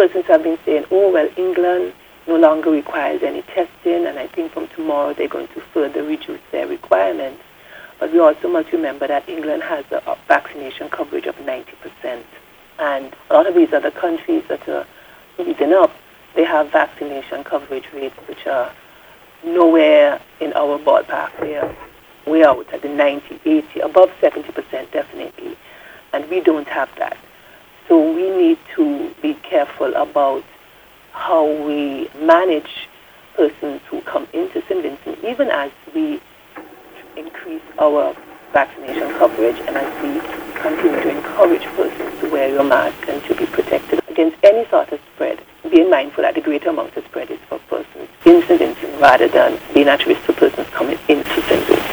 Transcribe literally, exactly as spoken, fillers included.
persons have been saying, oh, well, England no longer requires any testing, and I think from tomorrow they're going to further reduce their requirements. But we also must remember that England has a vaccination coverage of ninety percent. And a lot of these other countries that are easing up, they have vaccination coverage rates which are nowhere in our ballpark. They are way out at the ninety, eighty, above seventy percent definitely. And we don't have that. So we need to be careful about how we manage persons who come into Saint Vincent, even as we increase our vaccination coverage and as we continue to encourage persons to wear your mask and to be protected against any sort of spread, being mindful that the greater amount of spread is for persons in Saint Vincent rather than being at risk for persons coming into Saint Vincent.